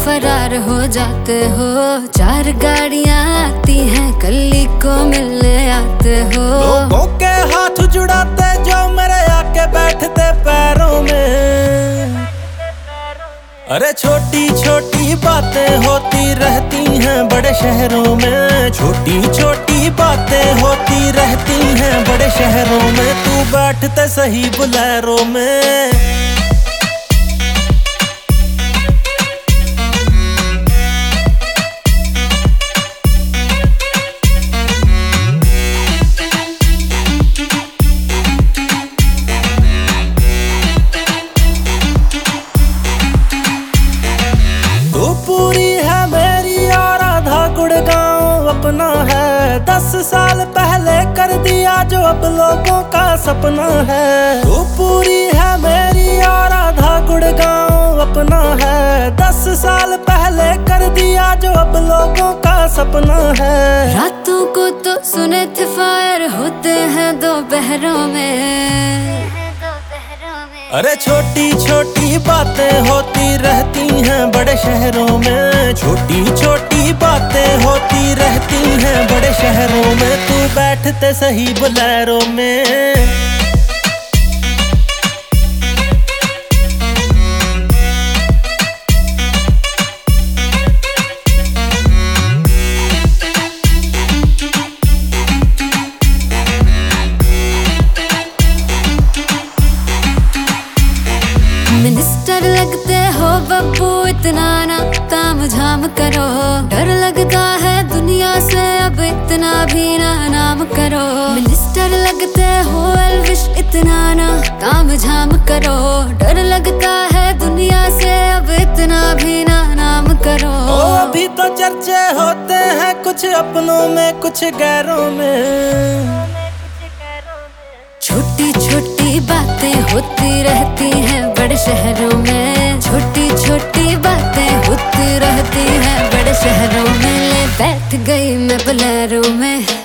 फरार हो जाते हो। चार गाड़ियां आती हैं, कल्ली को मिलने आते हो। लोगों के हाथ जुड़ाते जो मेरे आके बैठते पैरों में। अरे छोटी छोटी बातें होती रहती हैं बड़े शहरों में। छोटी छोटी बातें होती रहती हैं बड़े शहरों में। तू बैठते सही बुलेरो में। तू पूरी है मेरी और आधा गुड़गांव अपना है। 10 साल पहले कर दिया जो अब लोगों का सपना है। तू पूरी है मेरी और आधा गुड़गांव अपना है। 10 साल पहले कर दिया जो अब लोगों का सपना है। रातों को तो सुने थे फायर होते हैं दोपहरों में। अरे छोटी छोटी बातें होती रहती हैं बड़े शहरों में। छोटी छोटी बातें होती रहती हैं बड़े शहरों में। तू बैठते सही बुलेरो में। मिनिस्टर लगते हो बब्बू, इतना ना ताम झाम करो। डर लगता है दुनिया से, अब इतना भी ना नाम करो। मिनिस्टर लगते हो एल्विश, इतना ना ताम झाम करो। डर लगता है दुनिया से, अब इतना भी ना नाम करो। अभी तो चर्चे होते हैं कुछ अपनों में कुछ गैरों में। छोटी छोटी बातें होती रहती हैं बड़े शहरों में। छोटी छोटी बातें होती रहती हैं बड़े शहरों में। ले बैठ गई मैं बुलेरो में।